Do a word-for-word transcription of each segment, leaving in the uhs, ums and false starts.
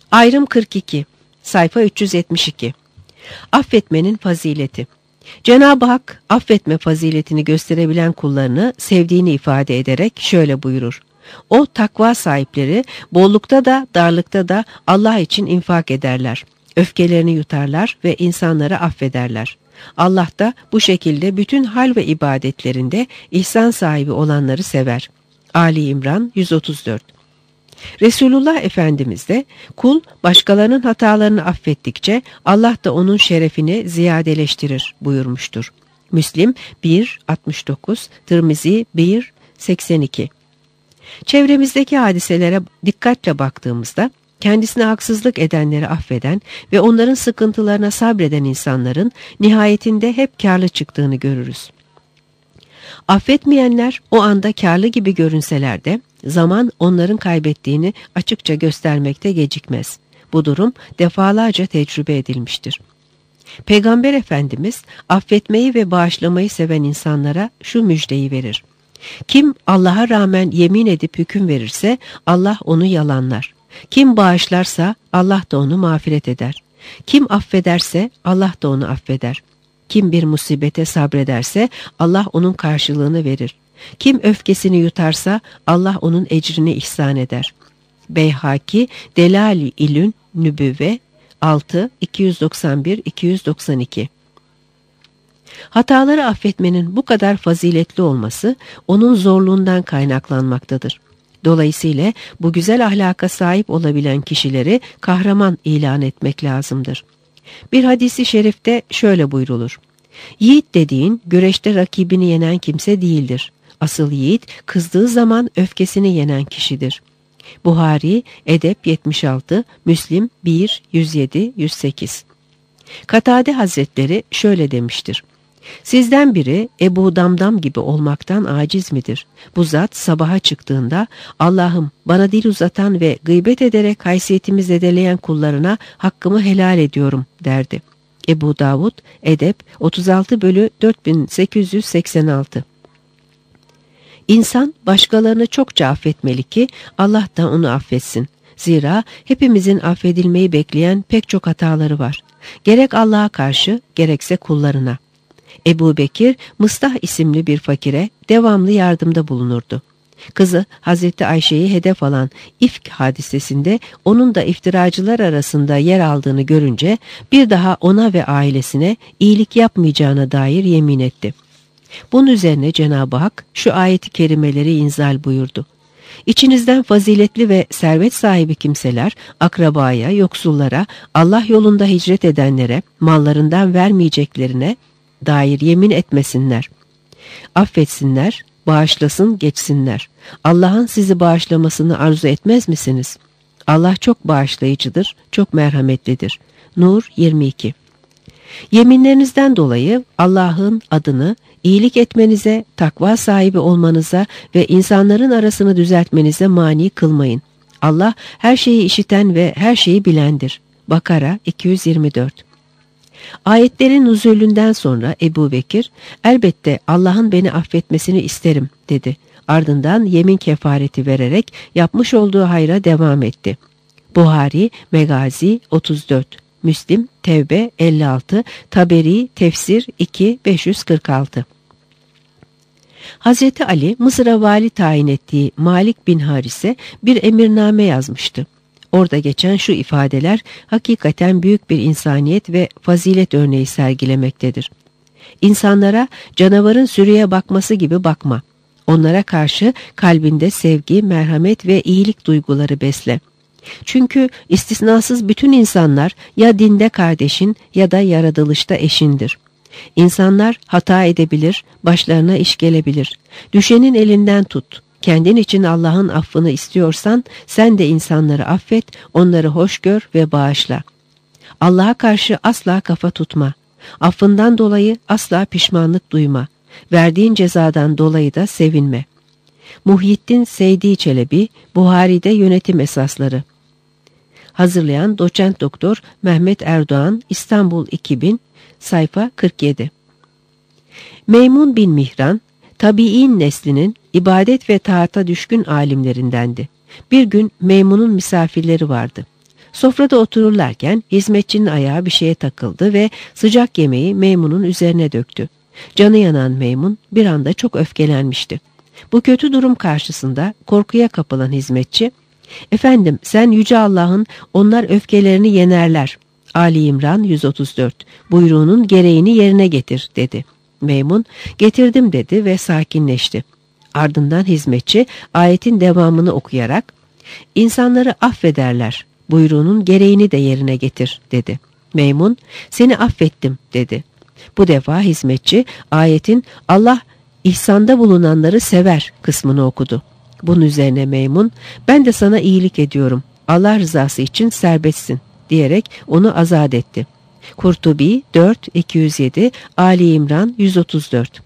Ayrım kırk iki, sayfa üç yüz yetmiş iki. Affetmenin fazileti. Cenab-ı Hak affetme faziletini gösterebilen kullarını sevdiğini ifade ederek şöyle buyurur. O takva sahipleri bollukta da darlıkta da Allah için infak ederler. Öfkelerini yutarlar ve insanları affederler. Allah da bu şekilde bütün hal ve ibadetlerinde ihsan sahibi olanları sever. Ali İmran yüz otuz dört. Resulullah Efendimiz de kul başkalarının hatalarını affettikçe Allah da onun şerefini ziyadeleştirir buyurmuştur. Müslim bir altmış dokuz, Tirmizi bir seksen iki. Çevremizdeki hadiselere dikkatle baktığımızda kendisine haksızlık edenleri affeden ve onların sıkıntılarına sabreden insanların nihayetinde hep kârlı çıktığını görürüz. Affetmeyenler o anda kârlı gibi görünseler de zaman onların kaybettiğini açıkça göstermekte gecikmez. Bu durum defalarca tecrübe edilmiştir. Peygamber Efendimiz affetmeyi ve bağışlamayı seven insanlara şu müjdeyi verir. Kim Allah'a rağmen yemin edip hüküm verirse Allah onu yalanlar. Kim bağışlarsa Allah da onu mağfiret eder. Kim affederse Allah da onu affeder. Kim bir musibete sabrederse Allah onun karşılığını verir. Kim öfkesini yutarsa Allah onun ecrini ihsan eder. Beyhaki Delal-i İlün Nübüvve altı iki yüz doksan bir iki yüz doksan iki. Hataları affetmenin bu kadar faziletli olması onun zorluğundan kaynaklanmaktadır. Dolayısıyla bu güzel ahlaka sahip olabilen kişileri kahraman ilan etmek lazımdır. Bir hadisi şerifte şöyle buyrulur. Yiğit dediğin güreşte rakibini yenen kimse değildir. Asıl yiğit kızdığı zaman öfkesini yenen kişidir. Buhari, Edep yetmiş altı, Müslim bir yüz yedi yüz sekiz. Katade Hazretleri şöyle demiştir. Sizden biri Ebu Damdam gibi olmaktan aciz midir? Bu zat sabaha çıktığında Allah'ım bana dil uzatan ve gıybet ederek haysiyetimi zedeleyen kullarına hakkımı helal ediyorum derdi. Ebu Davud, Edep otuz altı bölü dört bin sekiz yüz seksen altı. İnsan başkalarını çokça affetmeli ki Allah da onu affetsin. Zira hepimizin affedilmeyi bekleyen pek çok hataları var. Gerek Allah'a karşı gerekse kullarına. Ebu Bekir, Mıstah isimli bir fakire devamlı yardımda bulunurdu. Kızı Hazreti Ayşe'yi hedef alan İfk hadisesinde onun da iftiracılar arasında yer aldığını görünce bir daha ona ve ailesine iyilik yapmayacağına dair yemin etti. Bunun üzerine Cenab-ı Hak şu ayeti kerimeleri inzal buyurdu. İçinizden faziletli ve servet sahibi kimseler akrabaya, yoksullara, Allah yolunda hicret edenlere, mallarından vermeyeceklerine dair yemin etmesinler. Affetsinler, bağışlasın, geçsinler. Allah'ın sizi bağışlamasını arzu etmez misiniz? Allah çok bağışlayıcıdır, çok merhametlidir. Nur yirmi iki. Yeminlerinizden dolayı Allah'ın adını iyilik etmenize, takva sahibi olmanıza ve insanların arasını düzeltmenize mani kılmayın. Allah her şeyi işiten ve her şeyi bilendir. Bakara iki yüz yirmi dört. Ayetlerin nuzulünden sonra Ebu Bekir, elbette Allah'ın beni affetmesini isterim dedi. Ardından yemin kefareti vererek yapmış olduğu hayra devam etti. Buhari, Megazi otuz dört, Müslim, Tevbe elli altı, Taberi, Tefsir iki beş yüz kırk altı. Hazreti Ali, Mısır'a vali tayin ettiği Malik bin Haris'e bir emirname yazmıştı. Orada geçen şu ifadeler hakikaten büyük bir insaniyet ve fazilet örneği sergilemektedir. İnsanlara canavarın sürüye bakması gibi bakma. Onlara karşı kalbinde sevgi, merhamet ve iyilik duyguları besle. Çünkü istisnasız bütün insanlar ya dinde kardeşin ya da yaratılışta eşindir. İnsanlar hata edebilir, başlarına iş gelebilir. Düşenin elinden tut. Kendin için Allah'ın affını istiyorsan sen de insanları affet, onları hoş gör ve bağışla. Allah'a karşı asla kafa tutma. Affından dolayı asla pişmanlık duyma. Verdiğin cezadan dolayı da sevinme. Muhyiddin Seydi Çelebi, Buhari'de Yönetim Esasları. Hazırlayan Doçent Doktor Mehmet Erdoğan, İstanbul iki bin, sayfa kırk yedi. Meymun bin Mihran, tabi'in neslinin ibadet ve taata düşkün alimlerindendi. Bir gün Meymun'un misafirleri vardı. Sofrada otururlarken hizmetçinin ayağı bir şeye takıldı ve sıcak yemeği Meymun'un üzerine döktü. Canı yanan Meymun bir anda çok öfkelenmişti. Bu kötü durum karşısında korkuya kapılan hizmetçi, "Efendim, sen Yüce Allah'ın onlar öfkelerini yenerler. Ali İmran yüz otuz dört buyruğunun gereğini yerine getir" dedi. Meymun, "Getirdim" dedi ve sakinleşti. Ardından hizmetçi ayetin devamını okuyarak, "İnsanları affederler, buyruğunun gereğini de yerine getir" dedi. Meymun, "Seni affettim" dedi. Bu defa hizmetçi ayetin "Allah ihsanda bulunanları sever" kısmını okudu. Bunun üzerine Meymun, "Ben de sana iyilik ediyorum, Allah rızası için serbestsin" diyerek onu azat etti. Kurtubi dört iki yüz yedi, Ali İmran yüz otuz dört.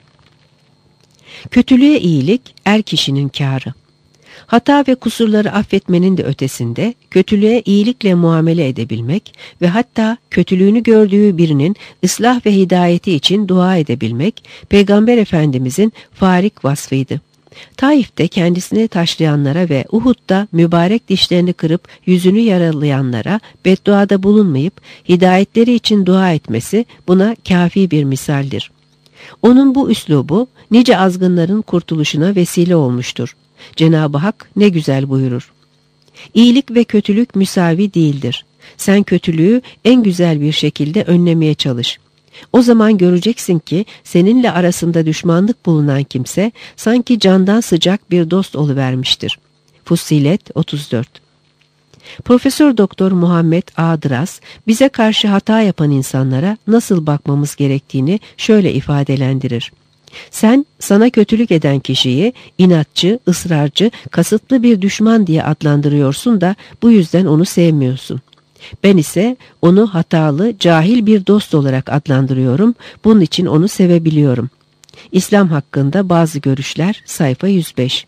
Kötülüğe iyilik er kişinin kârı. Hata ve kusurları affetmenin de ötesinde kötülüğe iyilikle muamele edebilmek ve hatta kötülüğünü gördüğü birinin ıslah ve hidayeti için dua edebilmek Peygamber Efendimizin farik vasfıydı. Taif'te kendisini taşlayanlara ve Uhud'da mübarek dişlerini kırıp yüzünü yaralayanlara bedduada bulunmayıp hidayetleri için dua etmesi buna kafi bir misaldir. Onun bu üslubu nice azgınların kurtuluşuna vesile olmuştur. Cenab-ı Hak ne güzel buyurur: "İyilik ve kötülük müsavi değildir. Sen kötülüğü en güzel bir şekilde önlemeye çalış. O zaman göreceksin ki seninle arasında düşmanlık bulunan kimse sanki candan sıcak bir dost oluvermiştir." Fussilet otuz dört. Profesör Doktor Muhammed Adras bize karşı hata yapan insanlara nasıl bakmamız gerektiğini şöyle ifadelendirir: "Sen sana kötülük eden kişiyi inatçı, ısrarcı, kasıtlı bir düşman diye adlandırıyorsun da bu yüzden onu sevmiyorsun. Ben ise onu hatalı, cahil bir dost olarak adlandırıyorum, bunun için onu sevebiliyorum." İslam hakkında bazı görüşler, sayfa yüz beş.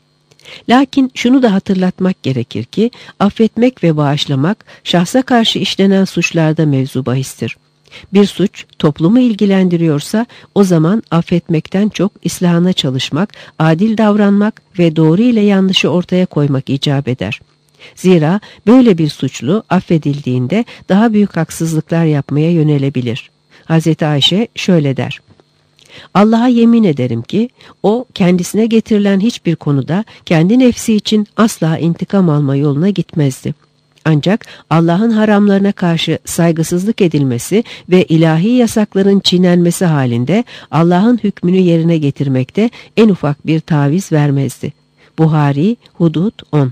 Lakin şunu da hatırlatmak gerekir ki affetmek ve bağışlamak şahsa karşı işlenen suçlarda mevzu bahistir. Bir suç toplumu ilgilendiriyorsa o zaman affetmekten çok islahına çalışmak, adil davranmak ve doğru ile yanlışı ortaya koymak icap eder. Zira böyle bir suçlu affedildiğinde daha büyük haksızlıklar yapmaya yönelebilir. Hazreti Ayşe şöyle der: "Allah'a yemin ederim ki o kendisine getirilen hiçbir konuda kendi nefsi için asla intikam alma yoluna gitmezdi. Ancak Allah'ın haramlarına karşı saygısızlık edilmesi ve ilahi yasakların çiğnenmesi halinde Allah'ın hükmünü yerine getirmekte en ufak bir taviz vermezdi." Buhari Hudud on.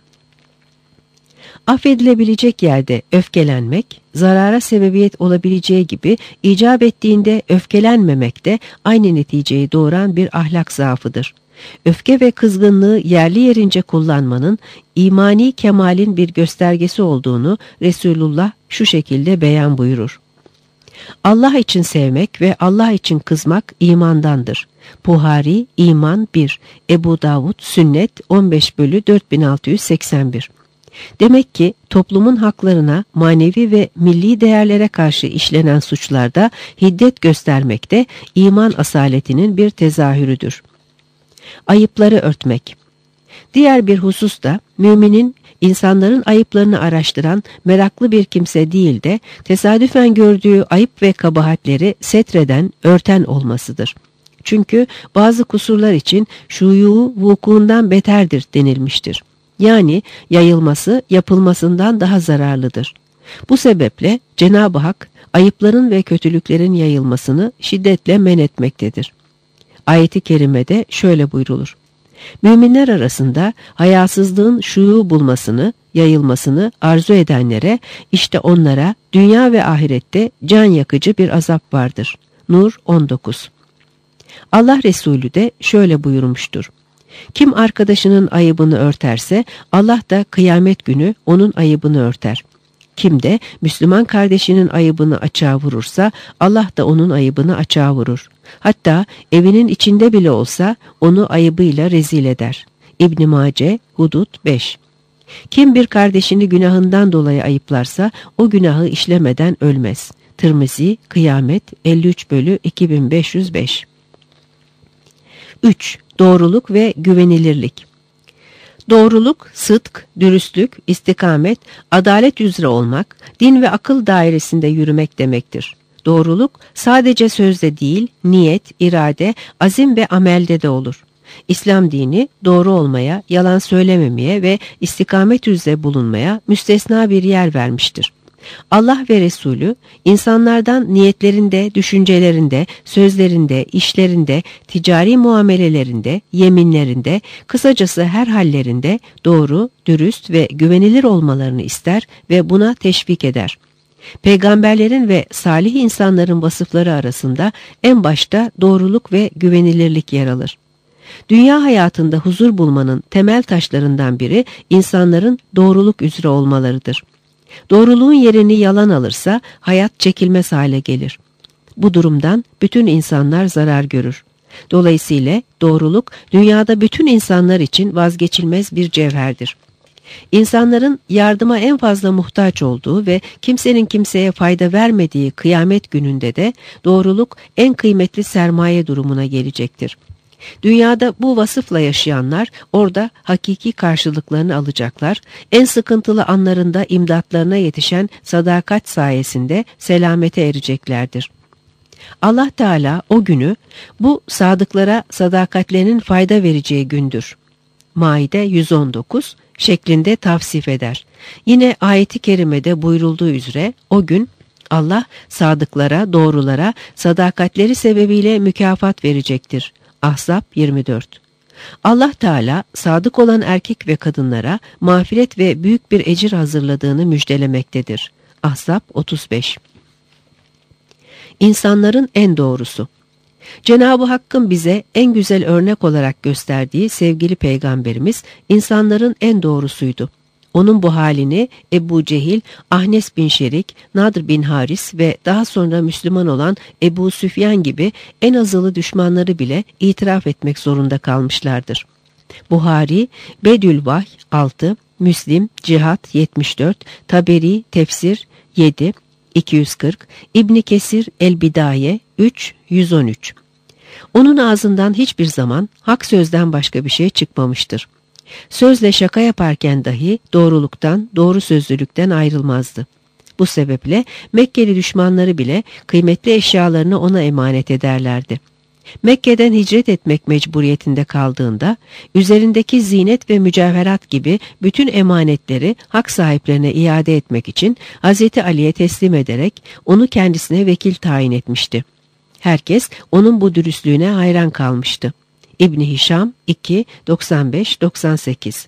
Affedilebilecek yerde öfkelenmek, zarara sebebiyet olabileceği gibi icap ettiğinde öfkelenmemek de aynı neticeyi doğuran bir ahlak zaafıdır. Öfke ve kızgınlığı yerli yerince kullanmanın imani kemalin bir göstergesi olduğunu Resulullah şu şekilde beyan buyurur: "Allah için sevmek ve Allah için kızmak imandandır." Buhari İman bir, Ebu Davud Sünnet on beş bölü dört bin altı yüz seksen bir. Demek ki toplumun haklarına, manevi ve milli değerlere karşı işlenen suçlarda hiddet göstermek de iman asaletinin bir tezahürüdür. Ayıpları örtmek. Diğer bir husus da müminin insanların ayıplarını araştıran meraklı bir kimse değil de tesadüfen gördüğü ayıp ve kabahatleri setreden, örten olmasıdır. Çünkü bazı kusurlar için şuyu vukuundan beterdir denilmiştir. Yani yayılması yapılmasından daha zararlıdır. Bu sebeple Cenab-ı Hak ayıpların ve kötülüklerin yayılmasını şiddetle men etmektedir. Ayet-i kerimede şöyle buyrulur: "Müminler arasında hayasızlığın şuyu bulmasını, yayılmasını arzu edenlere, işte onlara dünya ve ahirette can yakıcı bir azap vardır." Nur on dokuz. Allah Resulü de şöyle buyurmuştur: "Kim arkadaşının ayıbını örterse Allah da kıyamet günü onun ayıbını örter. Kim de Müslüman kardeşinin ayıbını açığa vurursa Allah da onun ayıbını açığa vurur. Hatta evinin içinde bile olsa onu ayıbıyla rezil eder." İbn Mace Hudud beş. Kim bir kardeşini günahından dolayı ayıplarsa o günahı işlemeden ölmez. Tirmizi Kıyamet elli üç bölü iki bin beş yüz beş. üç. Doğruluk ve güvenilirlik. Doğruluk, sıdk, dürüstlük, istikamet, adalet üzere olmak, din ve akıl dairesinde yürümek demektir. Doğruluk sadece sözde değil, niyet, irade, azim ve amelde de olur. İslam dini doğru olmaya, yalan söylememeye ve istikamet üzere bulunmaya müstesna bir yer vermiştir. Allah ve Resulü insanlardan niyetlerinde, düşüncelerinde, sözlerinde, işlerinde, ticari muamelelerinde, yeminlerinde, kısacası her hallerinde doğru, dürüst ve güvenilir olmalarını ister ve buna teşvik eder. Peygamberlerin ve salih insanların vasıfları arasında en başta doğruluk ve güvenilirlik yer alır. Dünya hayatında huzur bulmanın temel taşlarından biri insanların doğruluk üzere olmalarıdır. Doğruluğun yerini yalan alırsa hayat çekilmez hale gelir. Bu durumdan bütün insanlar zarar görür. Dolayısıyla doğruluk dünyada bütün insanlar için vazgeçilmez bir cevherdir. İnsanların yardıma en fazla muhtaç olduğu ve kimsenin kimseye fayda vermediği kıyamet gününde de doğruluk en kıymetli sermaye durumuna gelecektir. Dünyada bu vasıfla yaşayanlar orada hakiki karşılıklarını alacaklar, en sıkıntılı anlarında imdatlarına yetişen sadakat sayesinde selamete ereceklerdir. Allah Teala o günü bu sadıklara sadakatlerinin fayda vereceği gündür. Maide yüz on dokuz şeklinde tavsif eder. Yine ayeti kerimede buyurulduğu üzere o gün Allah sadıklara, doğrulara sadakatleri sebebiyle mükafat verecektir. Ahzab yirmi dört. Allah Teala sadık olan erkek ve kadınlara mağfiret ve büyük bir ecir hazırladığını müjdelemektedir. Ahzab otuz beş. İnsanların en doğrusu. Cenab-ı Hakk'ın bize en güzel örnek olarak gösterdiği sevgili peygamberimiz insanların en doğrusuydu. Onun bu halini Ebu Cehil, Ahnes bin Şerik, Nadr bin Haris ve daha sonra Müslüman olan Ebu Süfyan gibi en azılı düşmanları bile itiraf etmek zorunda kalmışlardır. Buhari, Bedülvahy altı, Müslim, Cihat yetmiş dört, Taberi, Tefsir yedi, iki yüz kırk, İbn Kesir, El-Bidaye üç, yüz on üç. Onun ağzından hiçbir zaman hak sözden başka bir şey çıkmamıştır. Sözle şaka yaparken dahi doğruluktan, doğru sözlülükten ayrılmazdı. Bu sebeple Mekkeli düşmanları bile kıymetli eşyalarını ona emanet ederlerdi. Mekke'den hicret etmek mecburiyetinde kaldığında, üzerindeki zinet ve mücevherat gibi bütün emanetleri hak sahiplerine iade etmek için Hazreti Ali'ye teslim ederek onu kendisine vekil tayin etmişti. Herkes onun bu dürüstlüğüne hayran kalmıştı. İbn Hişam iki, doksan beş doksan sekiz.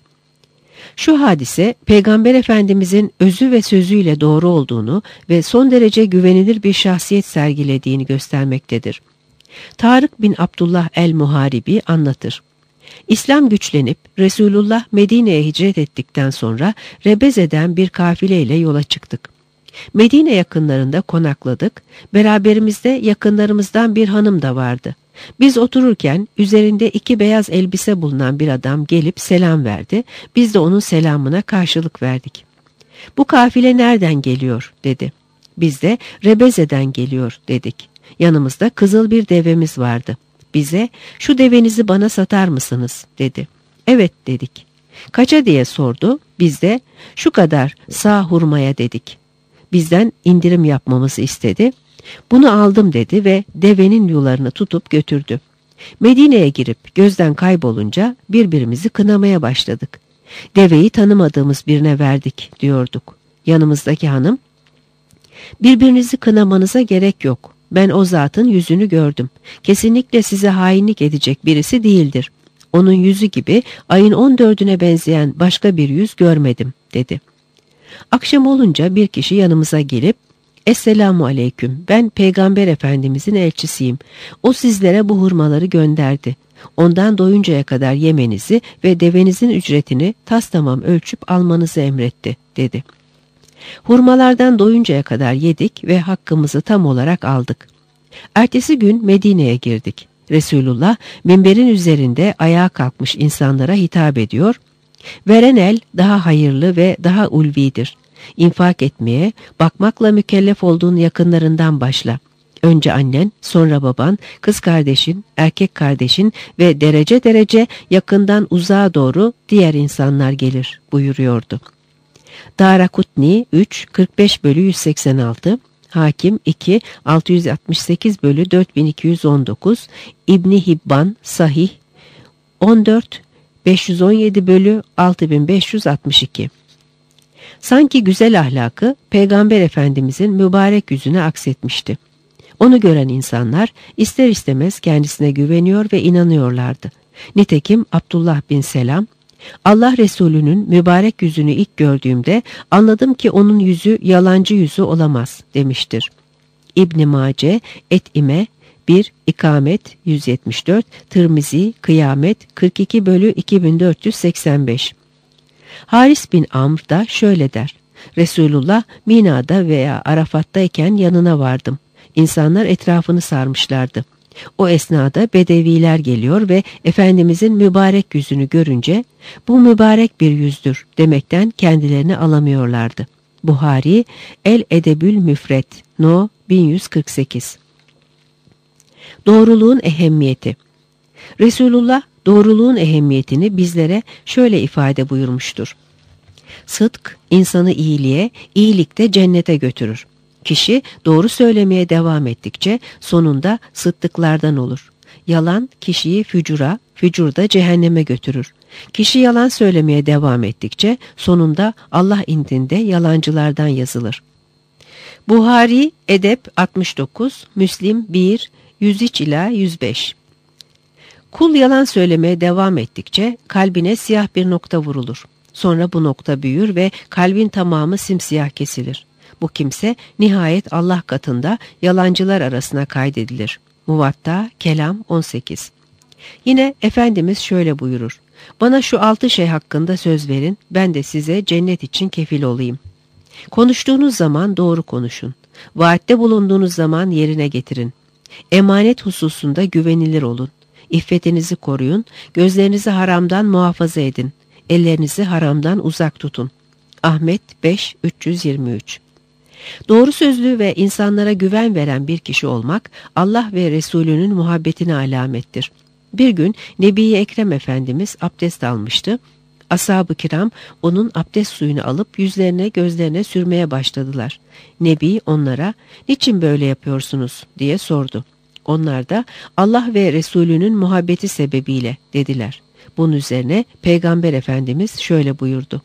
Şu hadise Peygamber Efendimizin özü ve sözüyle doğru olduğunu ve son derece güvenilir bir şahsiyet sergilediğini göstermektedir. Tarık bin Abdullah el-Muharibi anlatır. İslam güçlenip Resulullah Medine'ye hicret ettikten sonra Rebeze'den bir kafileyle yola çıktık. Medine yakınlarında konakladık, beraberimizde yakınlarımızdan bir hanım da vardı. Biz otururken üzerinde iki beyaz elbise bulunan bir adam gelip selam verdi, biz de onun selamına karşılık verdik. Bu kafile nereden geliyor dedi. Biz de Rebeze'den geliyor dedik. Yanımızda kızıl bir devemiz vardı. Bize şu devenizi bana satar mısınız dedi. Evet dedik. Kaça diye sordu. Biz de şu kadar sağ hurmaya dedik. Bizden indirim yapmamızı istedi. Bunu aldım dedi ve devenin yularını tutup götürdü. Medine'ye girip gözden kaybolunca birbirimizi kınamaya başladık. Deveyi tanımadığımız birine verdik diyorduk. Yanımızdaki hanım, birbirinizi kınamanıza gerek yok. Ben o zatın yüzünü gördüm. Kesinlikle size hainlik edecek birisi değildir. Onun yüzü gibi ayın on dördüne benzeyen başka bir yüz görmedim dedi. Akşam olunca bir kişi yanımıza gelip, Esselamu aleyküm, ben Peygamber Efendimizin elçisiyim. O sizlere bu hurmaları gönderdi. Ondan doyuncaya kadar yemenizi ve devenizin ücretini tastamam ölçüp almanızı emretti dedi. Hurmalardan doyuncaya kadar yedik ve hakkımızı tam olarak aldık. Ertesi gün Medine'ye girdik. Resulullah minberin üzerinde ayağa kalkmış insanlara hitap ediyor. Veren el daha hayırlı ve daha ulvidir. İnfak etmeye, bakmakla mükellef olduğun yakınlarından başla. Önce annen, sonra baban, kız kardeşin, erkek kardeşin ve derece derece yakından uzağa doğru diğer insanlar gelir buyuruyordu. Darakutni üç kırk beş bölü yüz seksen altı, Hakim iki altı yüz altmış sekiz bölü dört bin iki yüz on dokuz, İbni Hibban Sahih on dört beş yüz on yedi bölü altı bin beş yüz altmış iki. Sanki güzel ahlakı Peygamber Efendimizin mübarek yüzüne aksetmişti. Onu gören insanlar ister istemez kendisine güveniyor ve inanıyorlardı. Nitekim Abdullah bin Selam, Allah Resulü'nün mübarek yüzünü ilk gördüğümde anladım ki onun yüzü yalancı yüzü olamaz demiştir. İbn Mace, Et-İme bir İkamet yüz yetmiş dört, Tirmizi Kıyamet kırk iki bölü iki bin dört yüz seksen beş. Haris bin Amr da şöyle der: Resulullah Mina'da veya Arafat'tayken yanına vardım. İnsanlar etrafını sarmışlardı. O esnada bedeviler geliyor ve Efendimizin mübarek yüzünü görünce bu mübarek bir yüzdür demekten kendilerini alamıyorlardı. Buhari El Edebül Müfret No bin yüz kırk sekiz. Doğruluğun ehemmiyeti. Resulullah doğruluğun ehemmiyetini bizlere şöyle ifade buyurmuştur. Sıdk insanı iyiliğe, iyilik de cennete götürür. Kişi doğru söylemeye devam ettikçe sonunda sıddıklardan olur. Yalan kişiyi fücura, fücur da cehenneme götürür. Kişi yalan söylemeye devam ettikçe sonunda Allah indinde yalancılardan yazılır. Buhari Edep altmış dokuz, Müslim bir yüz üç ila yüz beş. Kul yalan söylemeye devam ettikçe kalbine siyah bir nokta vurulur. Sonra bu nokta büyür ve kalbin tamamı simsiyah kesilir. Bu kimse nihayet Allah katında yalancılar arasına kaydedilir. Muvatta Kelam on sekiz. Yine Efendimiz şöyle buyurur: Bana şu altı şey hakkında söz verin, ben de size cennet için kefil olayım. Konuştuğunuz zaman doğru konuşun. Vaatte bulunduğunuz zaman yerine getirin. Emanet hususunda güvenilir olun. İffetinizi koruyun, gözlerinizi haramdan muhafaza edin. Ellerinizi haramdan uzak tutun. Ahmet beş üç yüz yirmi üç. Doğru sözlü ve insanlara güven veren bir kişi olmak Allah ve Resulünün muhabbetine alamettir. Bir gün Nebi-i Ekrem Efendimiz abdest almıştı. Ashab-ı kiram onun abdest suyunu alıp yüzlerine gözlerine sürmeye başladılar. Nebi onlara "Niçin böyle yapıyorsunuz?" diye sordu. Onlar da Allah ve Resulünün muhabbeti sebebiyle dediler. Bunun üzerine Peygamber Efendimiz şöyle buyurdu: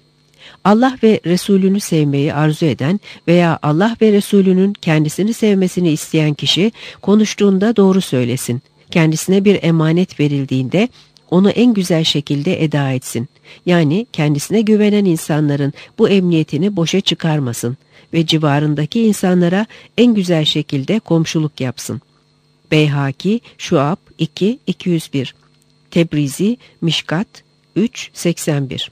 Allah ve Resulünü sevmeyi arzu eden veya Allah ve Resulünün kendisini sevmesini isteyen kişi konuştuğunda doğru söylesin. Kendisine bir emanet verildiğinde onu en güzel şekilde eda etsin. Yani kendisine güvenen insanların bu emniyetini boşa çıkarmasın ve civarındaki insanlara en güzel şekilde komşuluk yapsın. Beyhaki Şuab iki iki yüz bir, Tebrizi Mişkat üç seksen bir.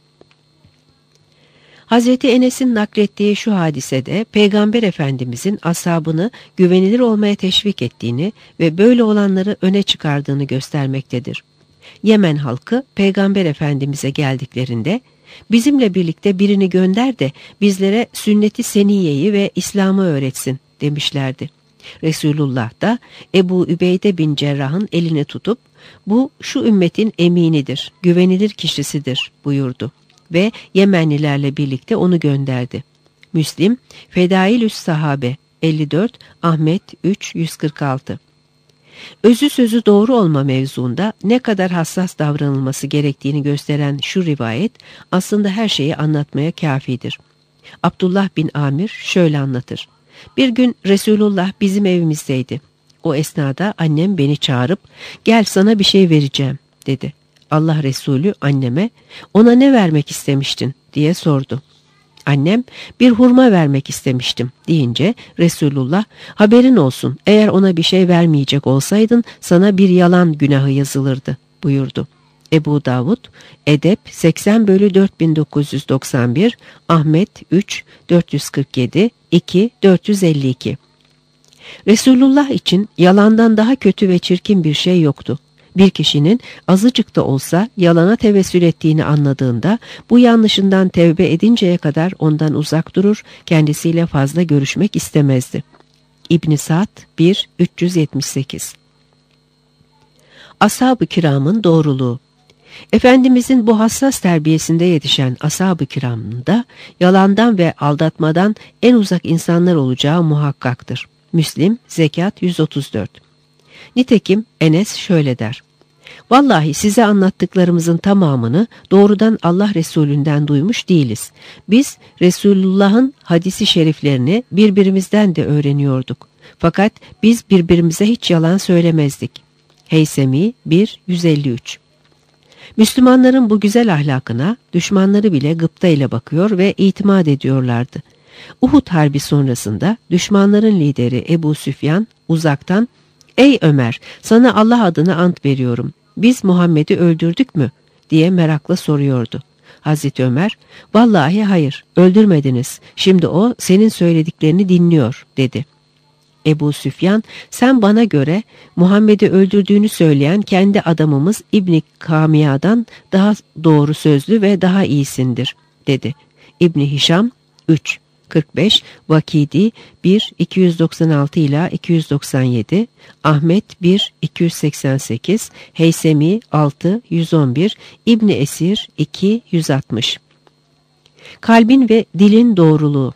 Hazreti Enes'in naklettiği şu hadisede Peygamber Efendimizin ashabını güvenilir olmaya teşvik ettiğini ve böyle olanları öne çıkardığını göstermektedir. Yemen halkı Peygamber Efendimiz'e geldiklerinde bizimle birlikte birini gönder de bizlere sünnet-i seniyeyi ve İslam'ı öğretsin demişlerdi. Resulullah da Ebu Übeyde bin Cerrah'ın elini tutup bu şu ümmetin eminidir, güvenilir kişisidir buyurdu ve Yemenlilerle birlikte onu gönderdi. Müslim Fedailü's Sahabe elli dört, Ahmet üç yüz kırk altı. Özü sözü doğru olma mevzuunda ne kadar hassas davranılması gerektiğini gösteren şu rivayet aslında her şeyi anlatmaya kâfidir. Abdullah bin Amir şöyle anlatır: Bir gün Resulullah bizim evimizdeydi. O esnada annem beni çağırıp "Gel sana bir şey vereceğim" dedi. Allah Resulü anneme "Ona ne vermek istemiştin?" diye sordu. Annem "Bir hurma vermek istemiştim" deyince Resulullah "Haberin olsun, eğer ona bir şey vermeyecek olsaydın sana bir yalan günahı yazılırdı" buyurdu. Ebu Davud Edep seksen bölü dört bin dokuz yüz doksan bir, Ahmet üç dört yüz kırk yedi, iki dört yüz elli iki. Resulullah için yalandan daha kötü ve çirkin bir şey yoktu. Bir kişinin azıcık da olsa yalana tevessül ettiğini anladığında bu yanlışından tevbe edinceye kadar ondan uzak durur, kendisiyle fazla görüşmek istemezdi. İbn Sa'd bir üç yüz yetmiş sekiz. Ashab-ı kiramın doğruluğu. Efendimizin bu hassas terbiyesinde yetişen ashab-ı kiramın da yalandan ve aldatmadan en uzak insanlar olacağı muhakkaktır. Müslim, Zekat yüz otuz dört. Nitekim Enes şöyle der: "Vallahi size anlattıklarımızın tamamını doğrudan Allah Resulü'nden duymuş değiliz. Biz Resulullah'ın hadisi şeriflerini birbirimizden de öğreniyorduk. Fakat biz birbirimize hiç yalan söylemezdik." Heysemi bir yüz elli üç. Müslümanların bu güzel ahlakına düşmanları bile gıpta ile bakıyor ve itimat ediyorlardı. Uhud Harbi sonrasında düşmanların lideri Ebu Süfyan uzaktan "Ey Ömer, sana Allah adına ant veriyorum. Biz Muhammed'i öldürdük mü?" diye merakla soruyordu. Hazreti Ömer, "Vallahi hayır, öldürmediniz. Şimdi o senin söylediklerini dinliyor," dedi. Ebu Süfyan, "Sen bana göre Muhammed'i öldürdüğünü söyleyen kendi adamımız İbn Kamiya'dan daha doğru sözlü ve daha iyisindir," dedi. İbn Hişam üç kırk beş, Vakidi bir iki yüz doksan altı ila iki yüz doksan yedi, Ahmet bir iki yüz seksen sekiz, Heysemi altı yüz on bir, İbn Esir iki yüz altmış. Kalbin ve dilin doğruluğu.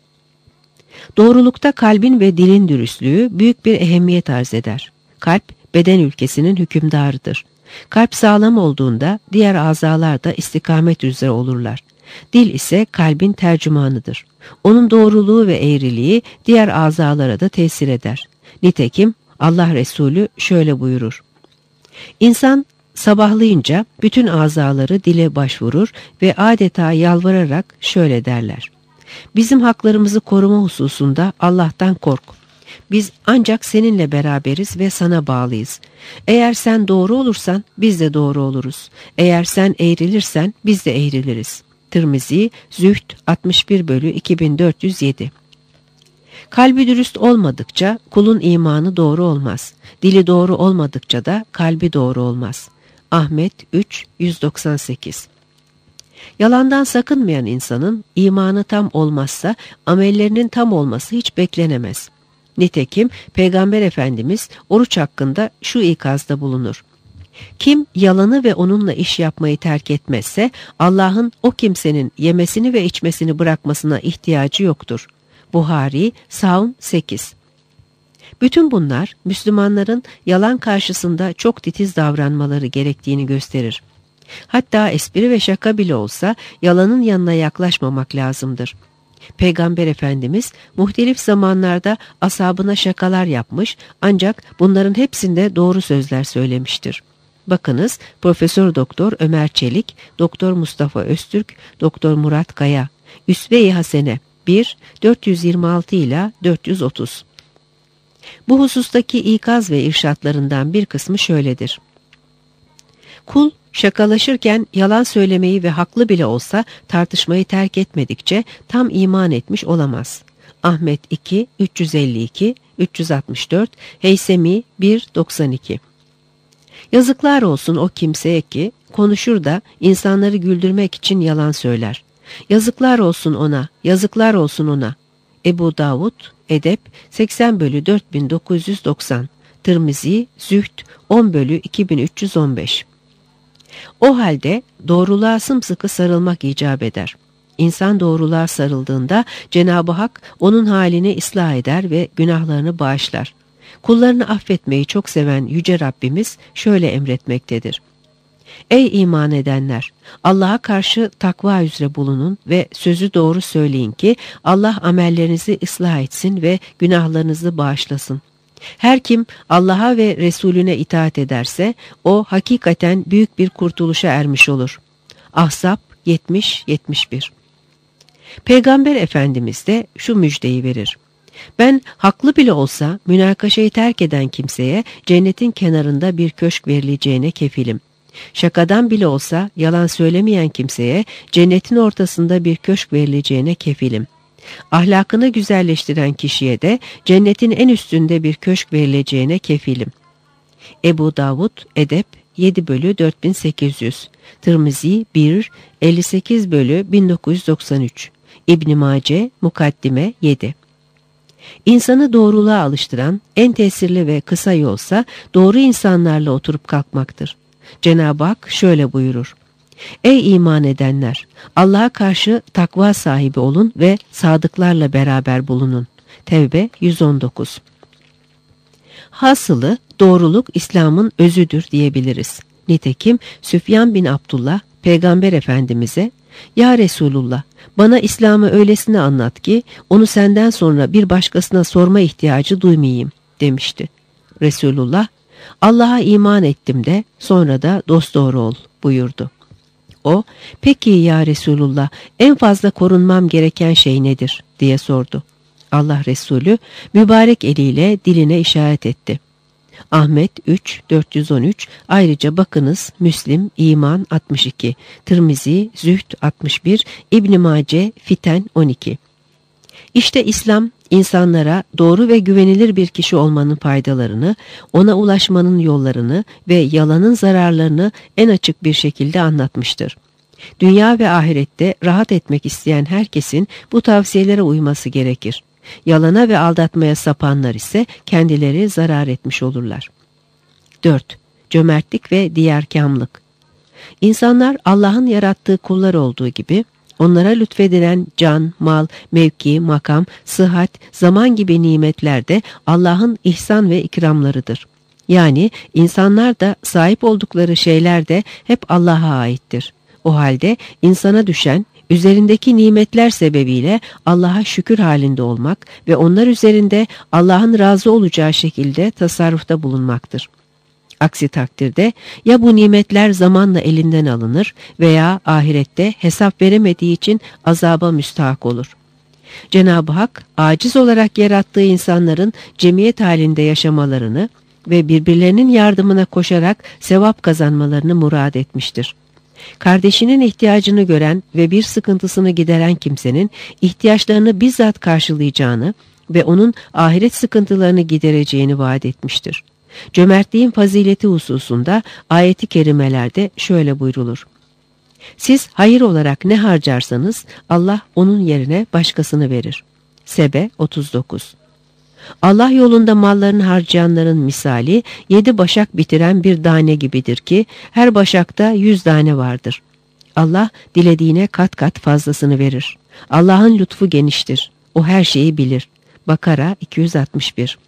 Doğrulukta kalbin ve dilin dürüstlüğü büyük bir ehemmiyet arz eder. Kalp, beden ülkesinin hükümdarıdır. Kalp sağlam olduğunda diğer azalar da istikamet üzere olurlar. Dil ise kalbin tercümanıdır. Onun doğruluğu ve eğriliği diğer azalara da tesir eder. Nitekim Allah Resulü şöyle buyurur: "İnsan sabahlayınca bütün azaları dile başvurur ve adeta yalvararak şöyle derler: Bizim haklarımızı koruma hususunda Allah'tan kork. Biz ancak seninle beraberiz ve sana bağlıyız. Eğer sen doğru olursan biz de doğru oluruz. Eğer sen eğrilirsen biz de eğriliriz." Tirmizi, Zühd altmış bir bölü iki bin dört yüz yedi. Kalbi dürüst olmadıkça kulun imanı doğru olmaz. Dili doğru olmadıkça da kalbi doğru olmaz. Ahmet üç yüz doksan sekiz. Yalandan sakınmayan insanın imanı tam olmazsa amellerinin tam olması hiç beklenemez. Nitekim Peygamber Efendimiz oruç hakkında şu ikazda bulunur: "Kim yalanı ve onunla iş yapmayı terk etmezse Allah'ın o kimsenin yemesini ve içmesini bırakmasına ihtiyacı yoktur." Buhari, Savm sekiz. Bütün bunlar Müslümanların yalan karşısında çok titiz davranmaları gerektiğini gösterir. Hatta espri ve şaka bile olsa yalanın yanına yaklaşmamak lazımdır. Peygamber Efendimiz muhtelif zamanlarda ashabına şakalar yapmış ancak bunların hepsinde doğru sözler söylemiştir. Bakınız Profesör Doktor Ömer Çelik, Doktor Mustafa Öztürk, Doktor Murat Kaya, Üsve-i Hasene bir dört yüz yirmi altı ila dört yüz otuz. Bu husustaki ikaz ve irşatlarından bir kısmı şöyledir: Kul şakalaşırken yalan söylemeyi ve haklı bile olsa tartışmayı terk etmedikçe tam iman etmiş olamaz. Ahmet iki üç yüz elli iki, üç yüz altmış dört, Heysemi bir doksan iki. Yazıklar olsun o kimseye ki konuşur da insanları güldürmek için yalan söyler. Yazıklar olsun ona, yazıklar olsun ona. Ebu Davud, Edep seksen bölü dört bin dokuz yüz doksan, Tirmizi, Zühd on bölü iki bin üç yüz on beş. O halde doğruluğa sımsıkı sarılmak icap eder. İnsan doğruluğa sarıldığında Cenab-ı Hak onun halini ıslah eder ve günahlarını bağışlar. Kullarını affetmeyi çok seven Yüce Rabbimiz şöyle emretmektedir: Ey iman edenler! Allah'a karşı takva üzere bulunun ve sözü doğru söyleyin ki Allah amellerinizi ıslah etsin ve günahlarınızı bağışlasın. Her kim Allah'a ve Resulüne itaat ederse o hakikaten büyük bir kurtuluşa ermiş olur. Ahzab yetmiş yetmiş bir. Peygamber Efendimiz de şu müjdeyi verir: Ben haklı bile olsa münakaşayı terk eden kimseye cennetin kenarında bir köşk verileceğine kefilim. Şakadan bile olsa yalan söylemeyen kimseye cennetin ortasında bir köşk verileceğine kefilim. Ahlakını güzelleştiren kişiye de cennetin en üstünde bir köşk verileceğine kefilim. Ebu Davud, Edep yedi bölü dört bin sekiz yüz, Tirmizi bir elli sekiz bölü bin dokuz yüz doksan üç, İbn Mace, Mukaddime yedi. İnsanı doğruluğa alıştıran en tesirli ve kısa yolsa doğru insanlarla oturup kalkmaktır. Cenab-ı Hak şöyle buyurur: Ey iman edenler! Allah'a karşı takva sahibi olun ve sadıklarla beraber bulunun. Tevbe yüz on dokuz. Hasılı doğruluk İslam'ın özüdür diyebiliriz. Nitekim Süfyan bin Abdullah Peygamber Efendimiz'e "Ya Resulullah, bana İslam'ı öylesine anlat ki onu senden sonra bir başkasına sorma ihtiyacı duymayayım" demişti. Resulullah, "Allah'a iman ettim de sonra da dosdoğru ol" buyurdu. O, "Peki ya Resulullah, en fazla korunmam gereken şey nedir?" diye sordu. Allah Resulü mübarek eliyle diline işaret etti. Ahmet üç dört yüz on üç, ayrıca bakınız Müslim İman altmış iki, Tirmizi Zühd altmış bir, İbn Mace Fiten on iki. İşte İslam insanlara doğru ve güvenilir bir kişi olmanın faydalarını, ona ulaşmanın yollarını ve yalanın zararlarını en açık bir şekilde anlatmıştır. Dünya ve ahirette rahat etmek isteyen herkesin bu tavsiyelere uyması gerekir. Yalana ve aldatmaya sapanlar ise kendileri zarar etmiş olurlar. dört. Cömertlik ve diyarkâmlık. İnsanlar Allah'ın yarattığı kullar olduğu gibi onlara lütfedilen can, mal, mevki, makam, sıhhat, zaman gibi nimetler de Allah'ın ihsan ve ikramlarıdır. Yani insanlar da sahip oldukları şeyler de hep Allah'a aittir. O halde insana düşen üzerindeki nimetler sebebiyle Allah'a şükür halinde olmak ve onlar üzerinde Allah'ın razı olacağı şekilde tasarrufta bulunmaktır. Aksi takdirde ya bu nimetler zamanla elinden alınır veya ahirette hesap veremediği için azaba müstahak olur. Cenab-ı Hak aciz olarak yarattığı insanların cemiyet halinde yaşamalarını ve birbirlerinin yardımına koşarak sevap kazanmalarını murad etmiştir. Kardeşinin ihtiyacını gören ve bir sıkıntısını gideren kimsenin ihtiyaçlarını bizzat karşılayacağını ve onun ahiret sıkıntılarını gidereceğini vaat etmiştir. Cömertliğin fazileti hususunda ayet-i kerimelerde şöyle buyrulur: Siz hayır olarak ne harcarsanız Allah onun yerine başkasını verir. Sebe otuz dokuz. Allah yolunda mallarını harcayanların misali yedi başak bitiren bir tane gibidir ki her başakta yüz tane vardır. Allah dilediğine kat kat fazlasını verir. Allah'ın lütfu geniştir. O her şeyi bilir. Bakara iki yüz altmış bir.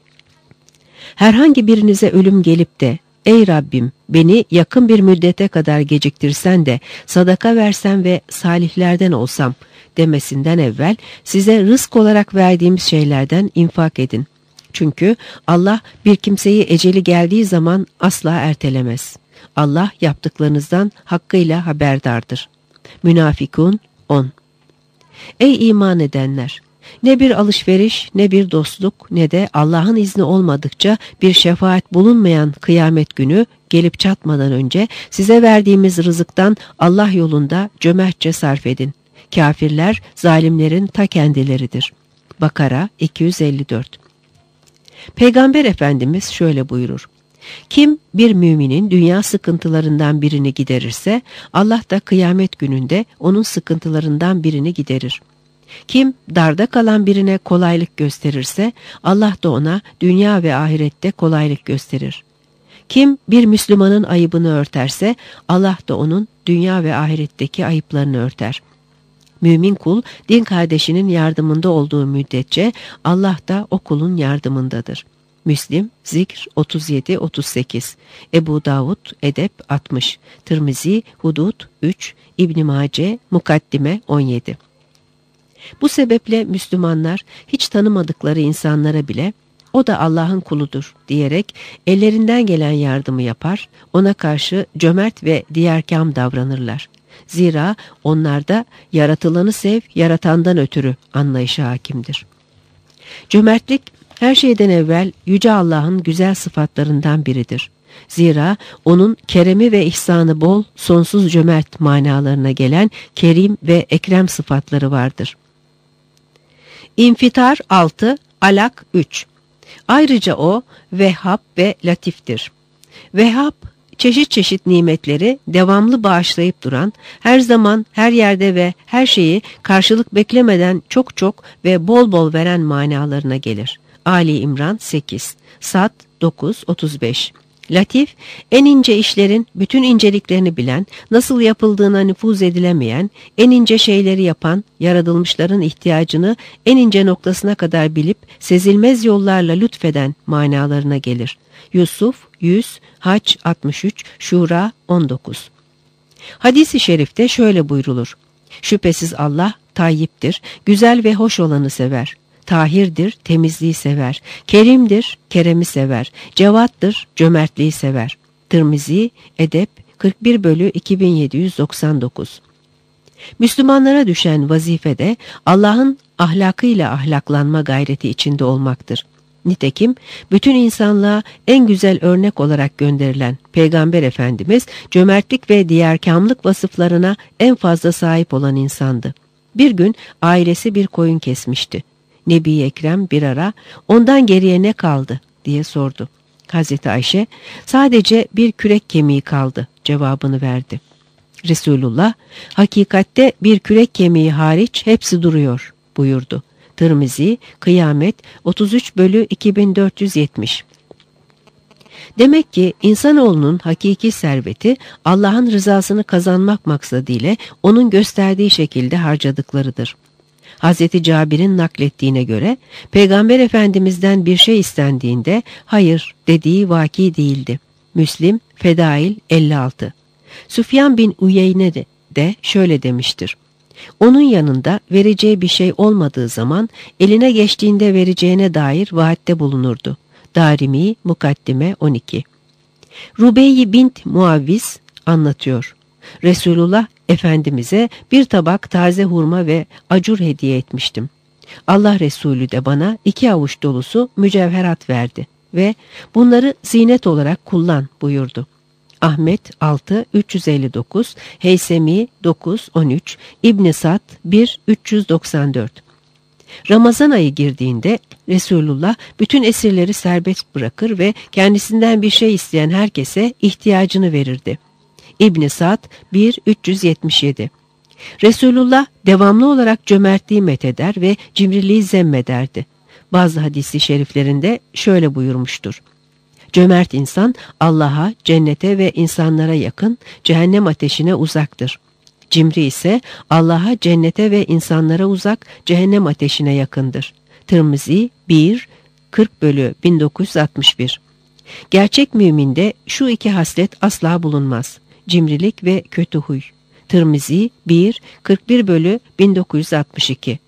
Herhangi birinize ölüm gelip de "Ey Rabbim, beni yakın bir müddete kadar geciktirsen de sadaka versem ve salihlerden olsam" demesinden evvel size rızk olarak verdiğimiz şeylerden infak edin. Çünkü Allah bir kimseyi eceli geldiği zaman asla ertelemez. Allah yaptıklarınızdan hakkıyla haberdardır. Münafikun on. Ey iman edenler! Ne bir alışveriş, ne bir dostluk, ne de Allah'ın izni olmadıkça bir şefaat bulunmayan kıyamet günü gelip çatmadan önce size verdiğimiz rızıktan Allah yolunda cömertçe sarf edin. Kafirler zalimlerin ta kendileridir. Bakara iki yüz elli dört. Peygamber Efendimiz şöyle buyurur: Kim bir müminin dünya sıkıntılarından birini giderirse Allah da kıyamet gününde onun sıkıntılarından birini giderir. Kim darda kalan birine kolaylık gösterirse Allah da ona dünya ve ahirette kolaylık gösterir. Kim bir Müslümanın ayıbını örterse Allah da onun dünya ve ahiretteki ayıplarını örter. Mümin kul din kardeşinin yardımında olduğu müddetçe Allah da o kulun yardımındadır. Müslim Zikr otuz yedi otuz sekiz, Ebu Davud Edep altmış, Tirmizi Hudud üç, İbn Mace Mukaddime on yedi. Bu sebeple Müslümanlar hiç tanımadıkları insanlara bile "O da Allah'ın kuludur" diyerek ellerinden gelen yardımı yapar, ona karşı cömert ve diyarkâm davranırlar. Zira onlarda yaratılanı sev, yaratandan ötürü anlayışı hakimdir. Cömertlik her şeyden evvel Yüce Allah'ın güzel sıfatlarından biridir. Zira onun keremi ve ihsanı bol, sonsuz cömert manalarına gelen kerim ve ekrem sıfatları vardır. İnfitar altı, Alak üç. Ayrıca o Vehhab ve Latif'tir. Vehhab çeşit çeşit nimetleri devamlı bağışlayıp duran, her zaman, her yerde ve her şeyi karşılık beklemeden çok çok ve bol bol veren manalarına gelir. Ali İmran sekiz, Sad dokuz otuz beş. Latif, en ince işlerin bütün inceliklerini bilen, nasıl yapıldığına nüfuz edilemeyen, en ince şeyleri yapan, yaratılmışların ihtiyacını en ince noktasına kadar bilip sezilmez yollarla lütfeden manalarına gelir. Yusuf yüz, Hac altmış üç, Şura on dokuz. Hadis-i şerifte şöyle buyrulur: şüphesiz Allah tayyiptir, güzel ve hoş olanı sever. Tahirdir, temizliği sever. Kerimdir, keremi sever. Cevattır, cömertliği sever. Tirmizi, Edep kırk bir bölü iki bin yedi yüz doksan dokuz. Müslümanlara düşen vazifede Allah'ın ahlakıyla ahlaklanma gayreti içinde olmaktır. Nitekim bütün insanlığa en güzel örnek olarak gönderilen Peygamber Efendimiz cömertlik ve diyarkâmlık vasıflarına en fazla sahip olan insandı. Bir gün ailesi bir koyun kesmişti. Nebi Ekrem bir ara ondan geriye ne kaldı diye sordu. Hazreti Ayşe sadece bir kürek kemiği kaldı cevabını verdi. Resulullah hakikatte bir kürek kemiği hariç hepsi duruyor buyurdu. Tirmizi, Kıyamet otuz üç bölü iki bin dört yüz yetmiş. Demek ki insanoğlunun hakiki serveti Allah'ın rızasını kazanmak maksadıyla onun gösterdiği şekilde harcadıklarıdır. Hazreti Cabir'in naklettiğine göre Peygamber Efendimiz'den bir şey istendiğinde hayır dediği vaki değildi. Müslim, Fedail elli altı. Süfyan bin Uyeyne de, de şöyle demiştir: onun yanında vereceği bir şey olmadığı zaman eline geçtiğinde vereceğine dair vaatte bulunurdu. Darimi, Mukaddime on iki. Rubeyyi bint Muavviz anlatıyor: Resulullah Efendimiz'e bir tabak taze hurma ve acur hediye etmiştim. Allah Resulü de bana iki avuç dolusu mücevherat verdi ve bunları zinet olarak kullan buyurdu. Ahmet altı üç yüz elli dokuz, Heysemi dokuz on üç, İbn Sad bir üç yüz doksan dört. Ramazan ayı girdiğinde Resulullah bütün esirleri serbest bırakır ve kendisinden bir şey isteyen herkese ihtiyacını verirdi. İbn Sad bir üç yüz yetmiş yedi. Resulullah devamlı olarak cömertliği metheder ve cimriliği zemmederdi. Bazı hadis-i şeriflerinde şöyle buyurmuştur: cömert insan Allah'a, cennete ve insanlara yakın, cehennem ateşine uzaktır. Cimri ise Allah'a, cennete ve insanlara uzak, cehennem ateşine yakındır. Tirmizi bir kırk bölü bin dokuz yüz altmış bir. Gerçek müminde şu iki haslet asla bulunmaz: cimrilik ve kötü huy. Tirmizi bir kırk bir bölü bin dokuz yüz altmış iki.